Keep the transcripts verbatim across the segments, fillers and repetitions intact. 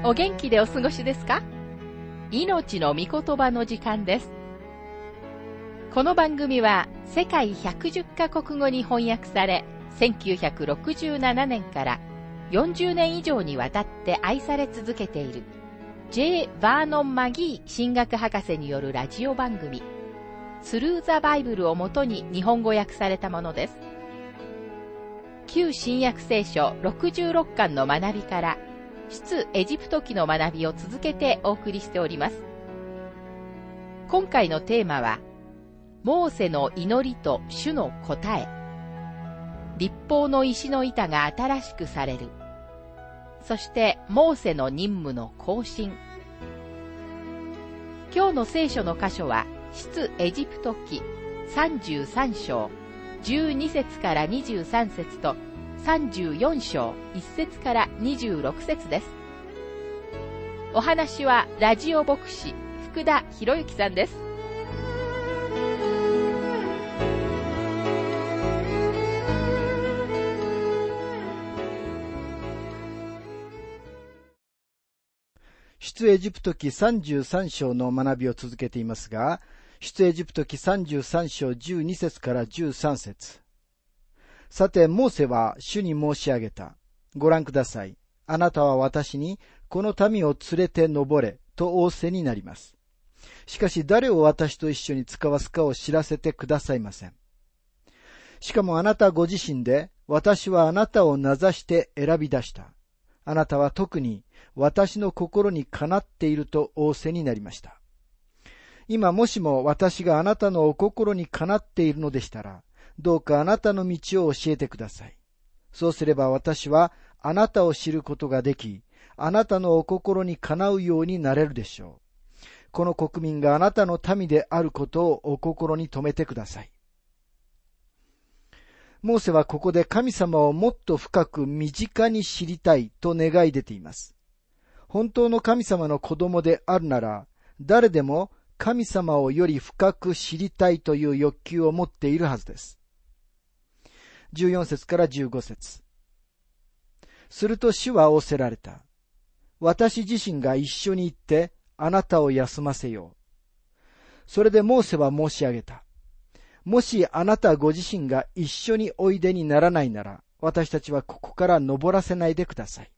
お元気でお過ごしですか？命の御言葉の時間です。この番組は世界ひゃくじゅっカ国語に翻訳され、せんきゅうひゃくろくじゅうななねんからよんじゅうねん以上にわたって愛され続けている J. バーノン・マギー神学博士によるラジオ番組スルー・ザ・バイブルをもとに日本語訳されたものです。旧新約聖書ろくじゅうろっかんの学びから出エジプト記の学びを続けてお送りしております。今回のテーマはモーセの祈りと主の答え、律法の石の板が新しくされる、そしてモーセの任務の更新。今日の聖書の箇所は出エジプト記さんじゅうさん章じゅうに節からにじゅうさん節とさんじゅうよん章いち節からにじゅうろく節です。お話はラジオ牧師福田博之さんです。 出エジプト記さんじゅうさん章の学びを続けていますが、出エジプト記さんじゅうさん章じゅうに節からじゅうさん節。さて、モーセは主に申し上げた。ご覧ください。あなたは私に、この民を連れて登れ、と仰せになります。しかし、誰を私と一緒に使わすかを知らせてくださいません。しかもあなたご自身で、私はあなたを名指して選び出した。あなたは特に私の心にかなっていると仰せになりました。今もしも私があなたのお心にかなっているのでしたら、どうかあなたの道を教えてください。そうすれば私はあなたを知ることができ、あなたのお心にかなうようになれるでしょう。この国民があなたの民であることをお心に留めてください。モーセはここで神様をもっと深く身近に知りたいと願い出ています。本当の神様の子供であるなら、誰でも神様をより深く知りたいという欲求を持っているはずです。じゅうよん節からじゅうご節。すると主は仰せられた。私自身が一緒に行ってあなたを休ませよう。それでモーセは申し上げた。もしあなたご自身が一緒においでにならないなら、私たちはここから登らせないでください。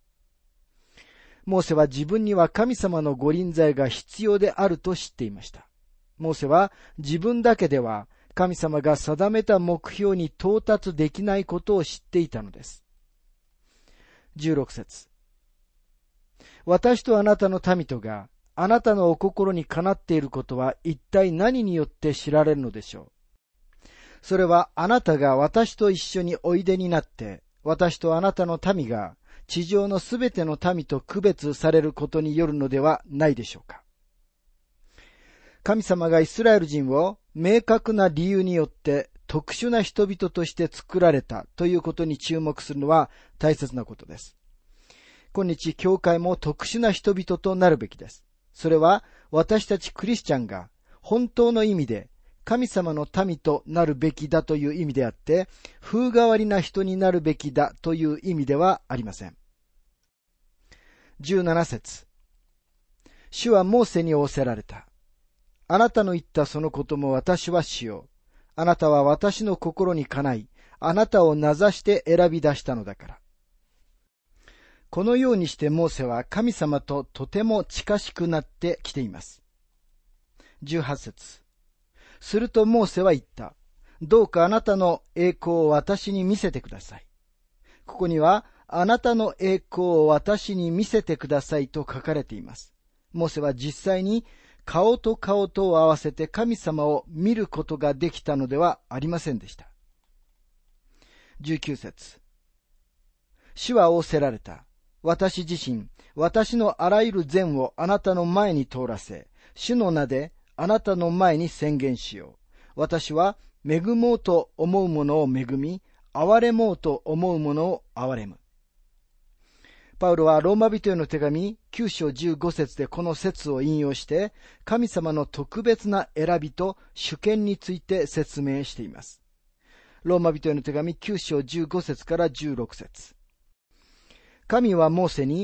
モーセは自分には神様のご臨在が必要であると知っていました。モーセは自分だけでは神様が定めた目標に到達できないことを知っていたのです。じゅうろく節。私とあなたの民とがあなたのお心にかなっていることは一体何によって知られるのでしょう。それはあなたが私と一緒においでになって、私とあなたの民が地上のすべての民と区別されることによるのではないでしょうか。神様がイスラエル人を明確な理由によって特殊な人々として作られたということに注目するのは大切なことです。今日、教会も特殊な人々となるべきです。それは私たちクリスチャンが本当の意味で神様の民となるべきだという意味であって、風変わりな人になるべきだという意味ではありません。じゅうなな節。主はモーセに仰せられた。あなたの言ったそのことも私はしよう。あなたは私の心にかない、あなたを名指して選び出したのだから。このようにしてモーセは神様ととても近しくなってきています。じゅうはち節。するとモーセは言った。どうかあなたの栄光を私に見せてください。ここには、あなたの栄光を私に見せてくださいと書かれています。モーセは実際に顔と顔とを合わせて神様を見ることができたのではありませんでした。じゅうきゅう節。主は仰せられた。私自身、私のあらゆる善をあなたの前に通らせ、主の名であなたの前に宣言しよう。私は恵もうと思うものを恵み、憐れもうと思うものを憐れむ。パウロはローマ人への手紙きゅう章じゅうご節でこの節を引用して、神様の特別な選びと主権について説明しています。ローマ人への手紙きゅう章じゅうご節からじゅうろく節。神はモーセに、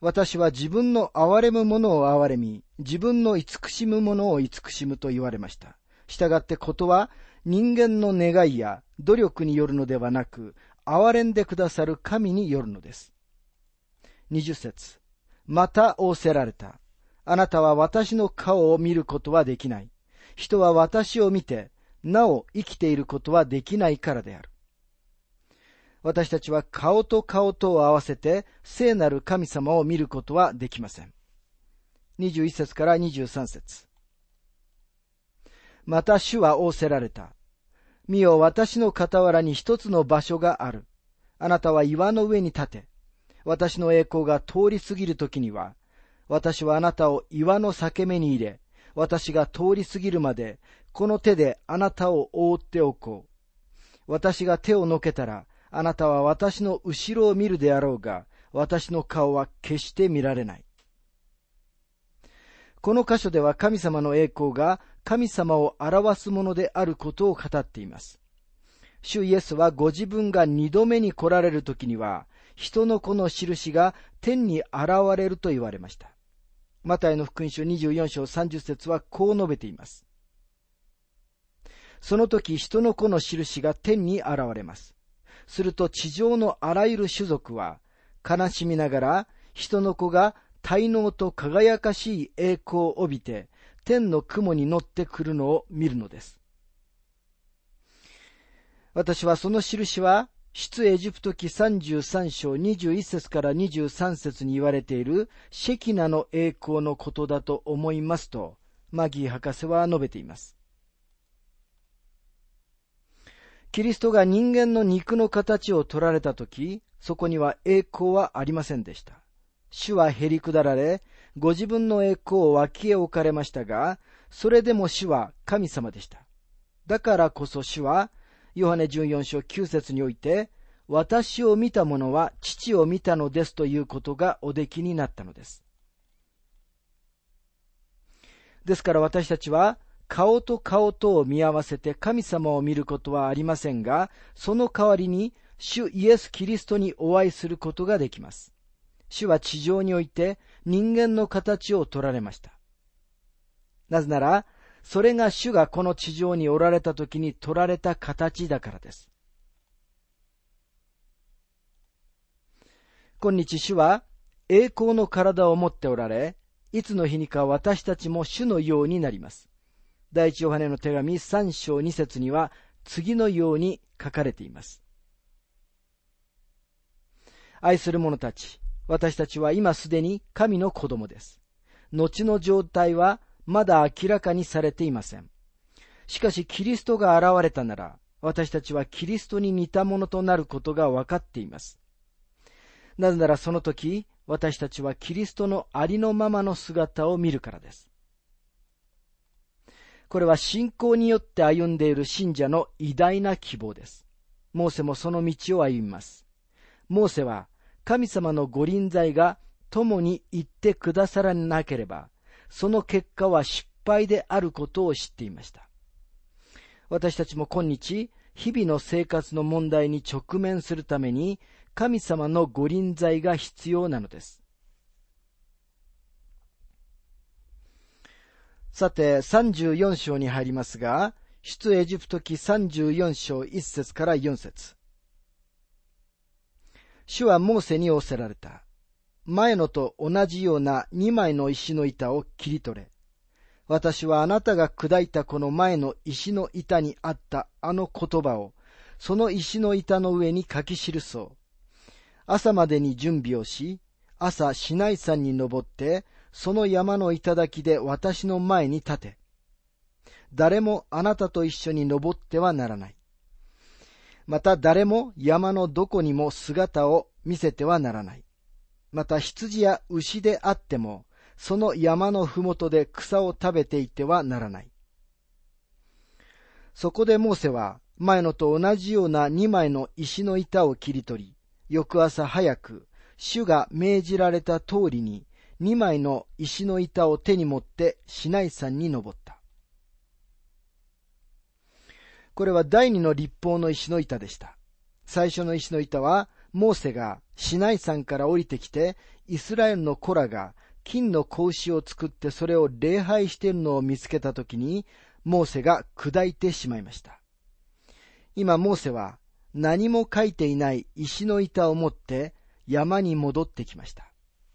私は自分の憐れむ者を憐れみ、自分の慈しむ者を慈しむと言われました。したがってことは、人間の願いや努力によるのではなく、憐れんでくださる神によるのです。にじゅっ節。また仰せられた。あなたは私の顔を見ることはできない。人は私を見て、なお生きていることはできないからである。私たちは顔と顔とを合わせて聖なる神様を見ることはできません。にじゅういっ節からにじゅうさん節。また主は仰せられた。見よ、私の傍らに一つの場所がある。あなたは岩の上に立て、私の栄光が通り過ぎるときには、私はあなたを岩の裂け目に入れ、私が通り過ぎるまで、この手であなたを覆っておこう。私が手をのけたら、あなたは私の後ろを見るであろうが、私の顔は決して見られない。この箇所では神様の栄光が神様を表すものであることを語っています。主イエスはご自分が二度目に来られるときには、人の子の印が天に現れると言われました。マタイの福音書にじゅうよん章さんじゅっ節はこう述べています。その時人の子の印が天に現れます。すると地上のあらゆる種族は悲しみながら人の子が大能と輝かしい栄光を帯びて天の雲に乗ってくるのを見るのです。私はその印は出エジプト記さんじゅうさん章にじゅういっ節からにじゅうさん節に言われているシェキナの栄光のことだと思いますとマギー博士は述べています。キリストが人間の肉の形を取られたとき、そこには栄光はありませんでした。主はへりくだられ、ご自分の栄光を脇へ置かれましたが、それでも主は神様でした。だからこそ主は、ヨハネじゅうよん章きゅう節において、私を見た者は父を見たのですということがおできになったのです。ですから私たちは、顔と顔とを見合わせて神様を見ることはありませんが、その代わりに主イエス・キリストにお会いすることができます。主は地上において人間の形を取られました。なぜなら、それが主がこの地上におられた時に取られた形だからです。今日主は栄光の体を持っておられ、いつの日にか私たちも主のようになります。第一ヨハネの手紙さん章に節には次のように書かれています。愛する者たち、私たちは今すでに神の子供です。後の状態はまだ明らかにされていません。しかしキリストが現れたなら、私たちはキリストに似たものとなることが分かっています。なぜならその時、私たちはキリストのありのままの姿を見るからです。これは信仰によって歩んでいる信者の偉大な希望です。モーセもその道を歩みます。モーセは神様のご臨在が共に行ってくださらなければ、その結果は失敗であることを知っていました。私たちも今日、日々の生活の問題に直面するために、神様のご臨在が必要なのです。さて、さんじゅうよん章に入りますが、出エジプト記さんじゅうよん章いち節からよん節。主はモーセに仰せられた。前のと同じような二枚の石の板を切り取れ。私はあなたが砕いたこの前の石の板にあったあの言葉を、その石の板の上に書き記そう。朝までに準備をし、朝シナイ山に登って、その山の頂で私の前に立て。誰もあなたと一緒に登ってはならない。また誰も山のどこにも姿を見せてはならない。また羊や牛であっても、その山のふもとで草を食べていてはならない。そこでモーセは前のと同じような二枚の石の板を切り取り、翌朝早く主が命じられた通りに二枚の石の板を手に持ってシナイ山に登った。これは第二の立法の石の板でした。最初の石の板はモーセがシナイ山から降りてきて、イスラエルの子らが金の子牛を作ってそれを礼拝しているのを見つけたときに、モーセが砕いてしまいました。今モーセは何も書いていない石の板を持って山に戻ってきました。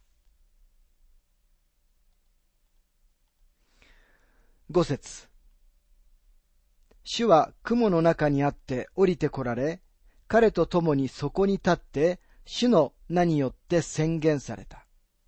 五節。主は雲の中にあって降りて来られ、彼と共にそこに立って、主の名によって宣言された。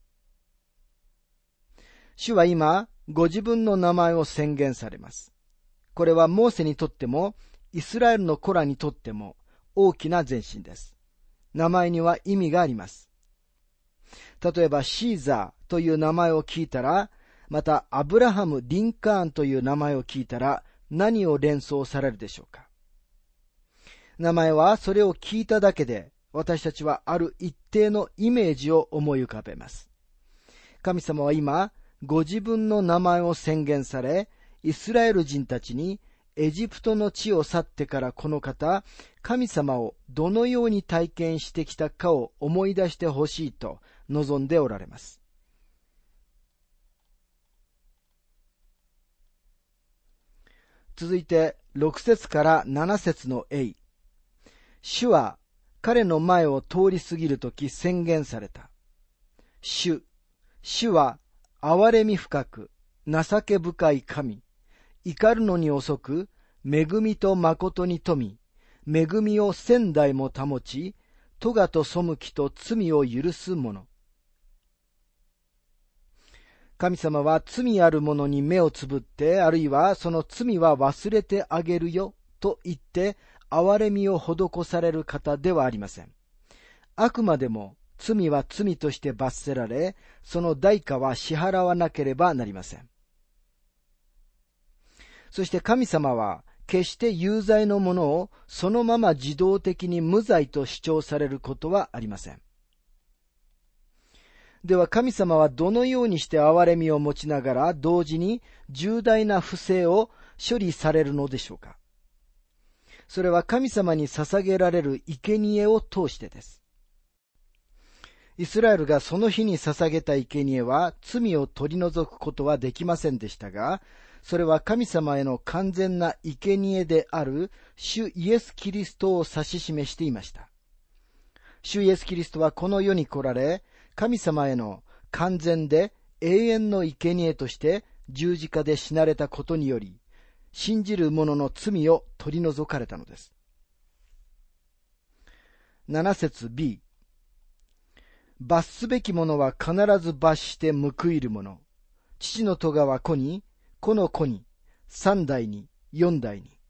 主は今、ご自分の名前を宣言されます。これはモーセにとっても、イスラエルの子らにとっても大きな前進です。名前には意味があります。例えばシーザーという名前を聞いたら、またアブラハム・リンカーンという名前を聞いたら何を連想されるでしょうか。名前はそれを聞いただけで私たちはある一定のイメージを思い浮かべます。神様は今ご自分の名前を宣言され、イスラエル人たちにエジプトの地を去ってからこの方、神様をどのように体験してきたかを思い出してほしいと望んでおられます。続いてろく節からなな節の A。主は彼の前を通り過ぎるとき宣言された。主、主は憐れみ深く、情け深い神。怒るのに遅く、恵みと誠に富み、恵みを千代も保ち、咎と背きと罪を許す者。神様は罪ある者に目をつぶって、あるいはその罪は忘れてあげるよと言って、憐れみを施される方ではありません。あくまでも罪は罪として罰せられ、その代価は支払わなければなりません。そして神様は決して有罪の者をそのまま自動的に無罪と主張されることはありません。では神様はどのようにして憐れみを持ちながら同時に重大な不正を処理されるのでしょうか。それは神様に捧げられる生贄を通してです。イスラエルがその日に捧げた生贄は罪を取り除くことはできませんでしたが、それは神様への完全な生贄である主イエス・キリストを指し示していました。主イエス・キリストはこの世に来られ、神様への完全で永遠の生贄として十字架で死なれたことにより、信じる者の罪を取り除かれたのです。なな節 B。罰すべき者は必ず罰して報いる者。父の咎は子に、子の子に、三代に、四代に。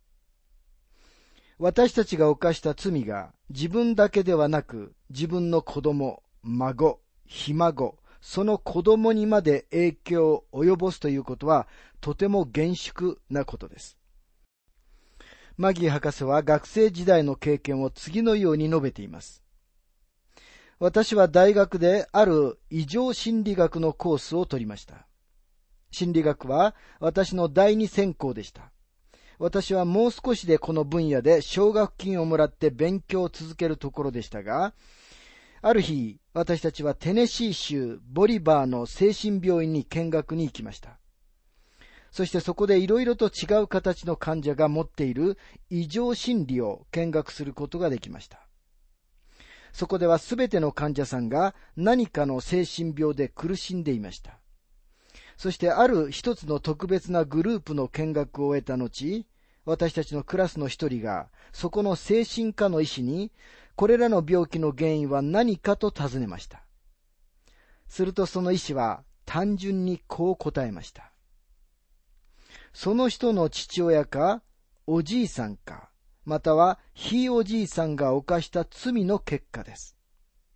私たちが犯した罪が自分だけではなく、自分の子供、孫、ひ孫、その子供にまで影響を及ぼすということはとても厳粛なことです。マギー博士は学生時代の経験を次のように述べています。私は大学である異常心理学のコースを取りました。心理学は私の第二専攻でした。私はもう少しでこの分野で奨学金をもらって勉強を続けるところでしたが、ある日、私たちはテネシー州ボリバーの精神病院に見学に行きました。そしてそこでいろいろと違う形の患者が持っている異常心理を見学することができました。そこではすべての患者さんが何かの精神病で苦しんでいました。そしてある一つの特別なグループの見学を終えた後、私たちのクラスの一人がそこの精神科の医師にこれらの病気の原因は何かと尋ねました。するとその医師は単純にこう答えました。その人の父親かおじいさんか、またはひいおじいさんが犯した罪の結果です。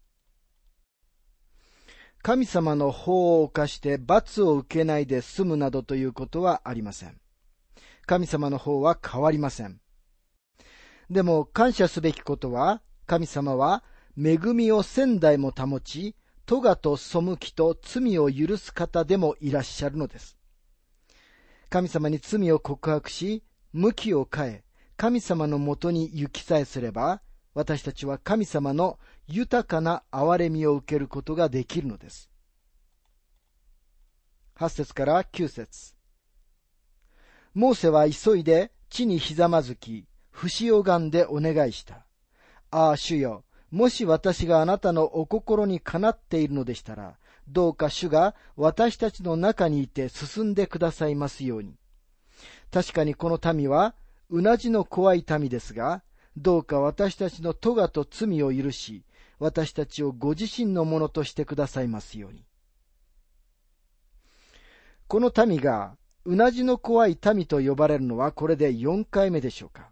神様の法を犯して罰を受けないで済むなどということはありません。神様の法は変わりません。でも感謝すべきことは、神様は恵みを千代も保ち、咎と背きと罪を許す方でもいらっしゃるのです。神様に罪を告白し、向きを変え、神様のもとに行きさえすれば、私たちは神様の豊かな憐れみを受けることができるのです。はち節からきゅう節。モーセは急いで地にひざまずき、節を拝んでお願いした。ああ、主よ、もし私があなたのお心にかなっているのでしたら、どうか主が私たちの中にいて進んでくださいますように。確かにこの民はうなじの怖い民ですが、どうか私たちの咎と罪を許し、私たちをご自身のものとしてくださいますように。この民がうなじの怖い民と呼ばれるのはこれでよんかいめでしょうか。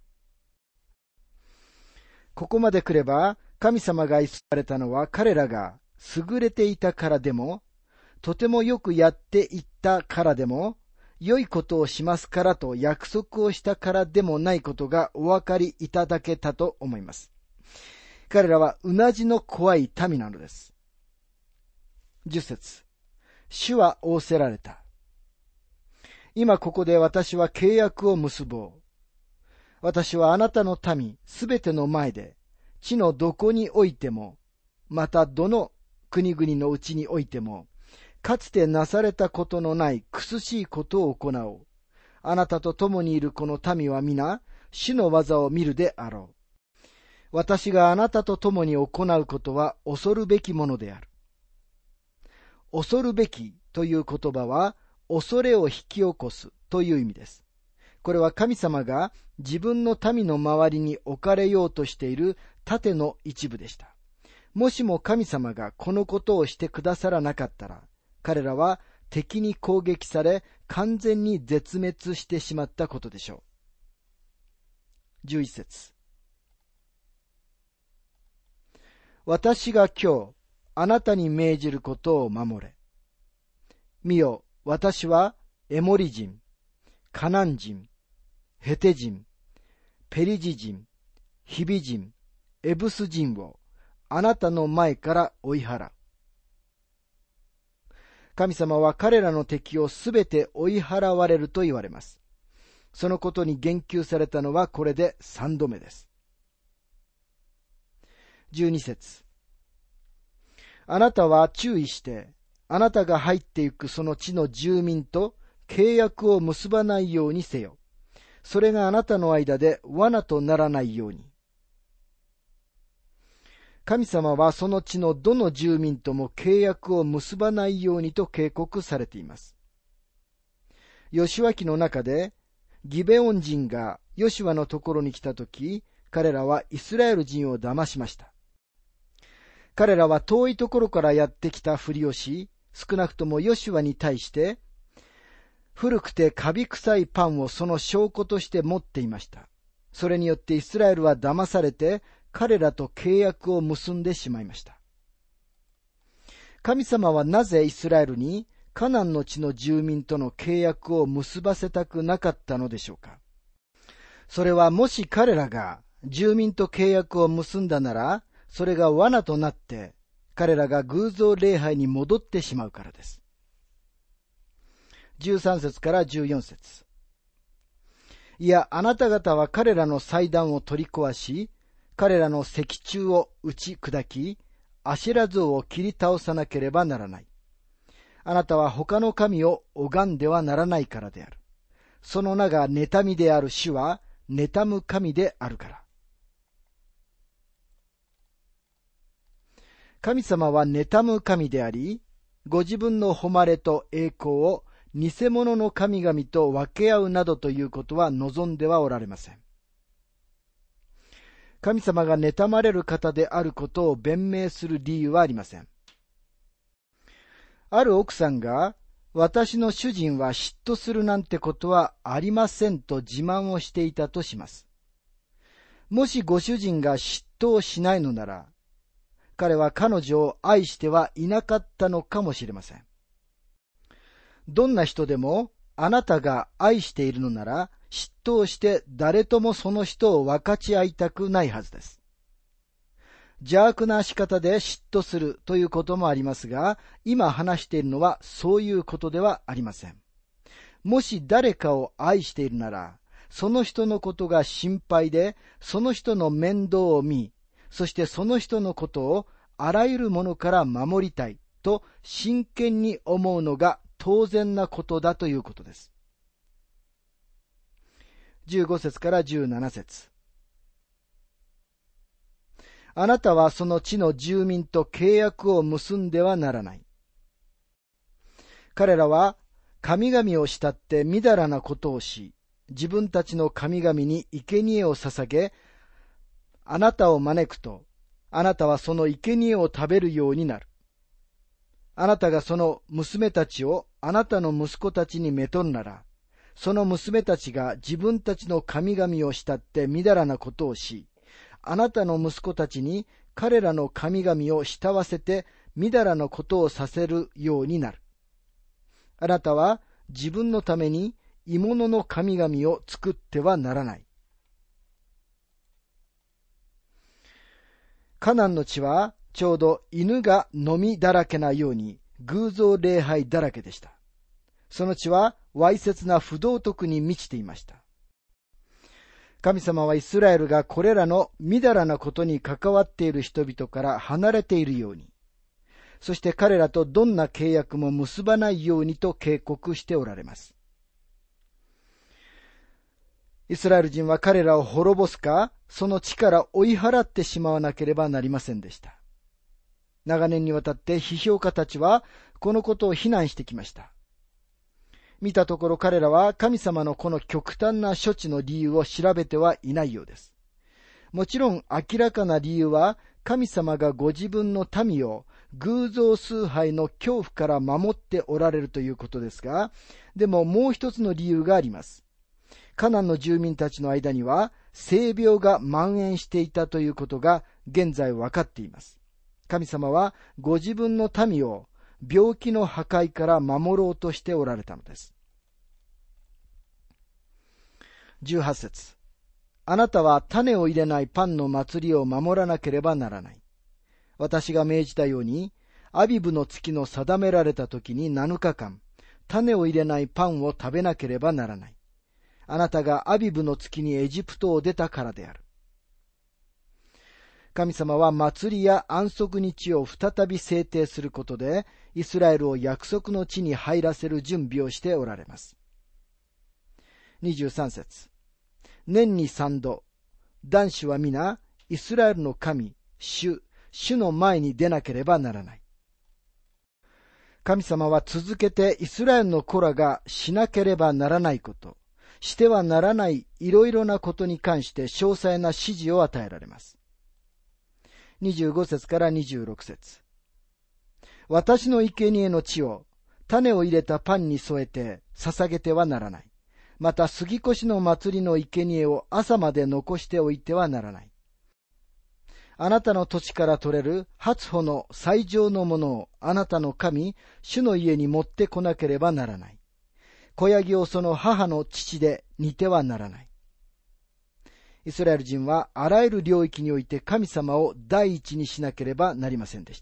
ここまで来れば、神様が愛されたのは彼らが優れていたからでも、とてもよくやっていったからでも、良いことをしますからと約束をしたからでもないことがお分かりいただけたと思います。彼らはうなじの怖い民なのです。じゅっ節。主は仰せられた。今ここで私は契約を結ぼう。私はあなたの民すべての前で、地のどこにおいても、またどの国々のうちにおいても、かつてなされたことのない苦しいことを行おう。あなたと共にいるこの民は皆、主の技を見るであろう。私があなたと共に行うことは恐るべきものである。恐るべきという言葉は、恐れを引き起こすという意味です。これは神様が自分の民の周りに置かれようとしている盾の一部でした。もしも神様がこのことをしてくださらなかったら、彼らは敵に攻撃され完全に絶滅してしまったことでしょう。じゅういち節。私が今日あなたに命じることを守れ。見よ、私はエモリ人、カナン人、ヘテ人、ペリジ人、ヒビ人、エブス人をあなたの前から追い払う。神様は彼らの敵をすべて追い払われると言われます。そのことに言及されたのはこれで三度目です。じゅうに節。あなたは注意して、あなたが入っていくその地の住民と契約を結ばないようにせよ。それがあなたの間で罠とならないように。神様はその地のどの住民とも契約を結ばないようにと警告されています。ヨシュア記の中で、ギベオン人がヨシュアのところに来たとき、彼らはイスラエル人を騙しました。彼らは遠いところからやってきたふりをし、少なくともヨシュアに対して、古くてカビ臭いパンをその証拠として持っていました。それによってイスラエルは騙されて、彼らと契約を結んでしまいました。神様はなぜイスラエルにカナンの地の住民との契約を結ばせたくなかったのでしょうか。それはもし彼らが住民と契約を結んだなら、それが罠となって彼らが偶像礼拝に戻ってしまうからです。じゅうさん節からじゅうよん節。いや、あなた方は彼らの祭壇を取り壊し、彼らの石柱を打ち砕き、アシェラ像を切り倒さなければならない。あなたは他の神を拝んではならないからである。その名が妬みである主は、妬む神であるから。神様は妬む神であり、ご自分の誉れと栄光を偽物の神々と分け合うなどということは望んではおられません。神様が妬まれる方であることを弁明する理由はありません。ある奥さんが、私の主人は嫉妬するなんてことはありませんと自慢をしていたとします。もしご主人が嫉妬をしないのなら、彼は彼女を愛してはいなかったのかもしれません。どんな人でもあなたが愛しているのなら、嫉妬をして誰ともその人を分かち合いたくないはずです。邪悪な仕方で嫉妬するということもありますが、今話しているのはそういうことではありません。もし誰かを愛しているなら、その人のことが心配で、その人の面倒を見、 そしてその人のことをあらゆるものから守りたいと真剣に思うのが当然なことだということです。じゅうご節からじゅうなな節。あなたはその地の住民と契約を結んではならない。彼らは神々を慕ってみだらなことをし、自分たちの神々に生贄を捧げ、あなたを招くと、あなたはその生贄を食べるようになる。あなたがその娘たちをあなたの息子たちにめとるなら、その娘たちが自分たちの神々を慕ってみだらなことをし、あなたの息子たちに彼らの神々を慕わせてみだらなことをさせるようになる。あなたは自分のために鋳物の神々を作ってはならない。カナンの地はちょうど犬が飲みだらけなように偶像礼拝だらけでした。その地はわいせつな不道徳に満ちていました。神様はイスラエルがこれらのみだらなことに関わっている人々から離れているように、そして彼らとどんな契約も結ばないようにと警告しておられます。イスラエル人は彼らを滅ぼすか、その地から追い払ってしまわなければなりませんでした。長年にわたって批評家たちはこのことを非難してきました。見たところ彼らは神様のこの極端な処置の理由を調べてはいないようです。もちろん明らかな理由は神様がご自分の民を偶像崇拝の恐怖から守っておられるということですが、でももう一つの理由があります。カナンの住民たちの間には性病が蔓延していたということが現在分かっています。神様はご自分の民を病気の破壊から守ろうとしておられたのです。じゅうはち節。あなたは種を入れないパンの祭りを守らなければならない。私が命じたように、アビブの月の定められた時になのかかん、種を入れないパンを食べなければならない。あなたがアビブの月にエジプトを出たからである。神様は祭りや安息日を再び制定することで、イスラエルを約束の地に入らせる準備をしておられます。にじゅうさん節。年に三度、男子は皆、イスラエルの神、主、主の前に出なければならない。神様は続けてイスラエルの子らがしなければならないこと、してはならないいろいろなことに関して詳細な指示を与えられます。にじゅうご節からにじゅうろく節。私の生贄の地を種を入れたパンに添えて捧げてはならない。また杉越の祭りの生贄を朝まで残しておいてはならない。あなたの土地から取れる初穂の最上のものをあなたの神、主の家に持ってこなければならない。子ヤギをその母の乳で煮てはならない。イスラエル人はあらゆる領域において神様を第一にしなければなりませんでした。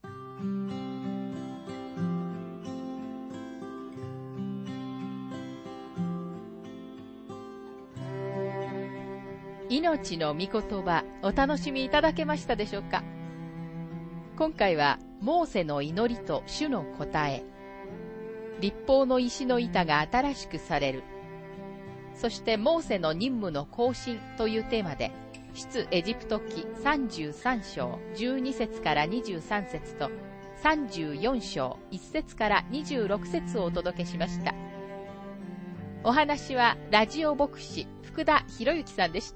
命の御言葉、お楽しみいただけましたでしょうか。今回はモーセの祈りと主の答え、立法の石の板が新しくされる、そしてモーセの任務の更新というテーマで、出エジプト記さんじゅうさん章じゅうに節からにじゅうさん節とさんじゅうよん章いち節からにじゅうろく節をお届けしました。お話はラジオ牧師福田博之さんでした。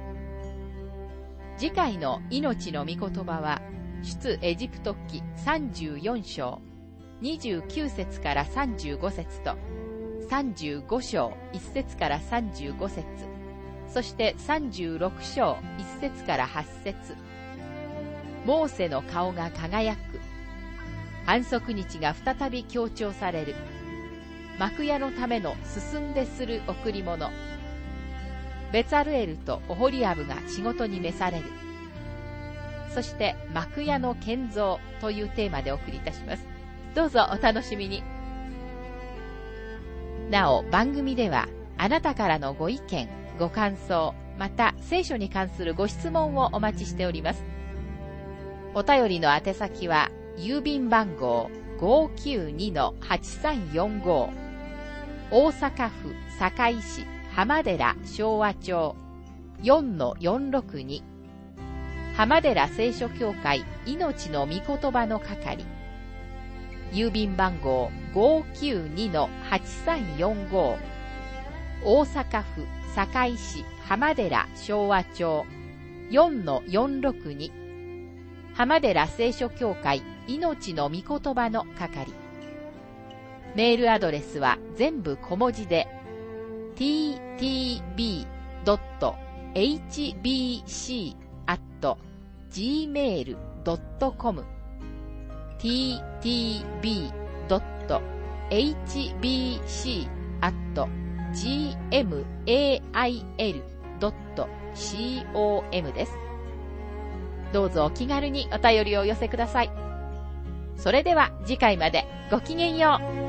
次回の命の御言葉は出エジプト記さんじゅうよん章にじゅうきゅう節からさんじゅうご節とさんじゅうご章いち節からさんじゅうご節、そしてさんじゅうろく章いち節からはち節、モーセの顔が輝く、安息日が再び強調される、幕屋のための進んでする贈り物、ベツァルエルとオホリアブが仕事に召される、そして幕屋の建造というテーマでお送りいたします。どうぞお楽しみに。なお番組ではあなたからのご意見ご感想また聖書に関するご質問をお待ちしております。お便りの宛先は郵便番号 ごーきゅうにのはちさんよんご 大阪府堺市浜寺昭和町 よんのよんろくに 浜寺聖書協会命の御言葉の係、郵便番号 ごーきゅうにのはちさんよんご 大阪府堺市浜寺昭和町 よんのよんろくに 浜寺聖書協会命の御言葉の係。メールアドレスは全部小文字で ティーティービードットエイチビーシーアットジーメールドットコム ティーティービードットエイチビーシーアットジーメールドットコム です。どうぞお気軽にお便りをお寄せください。それでは次回までごきげんよう。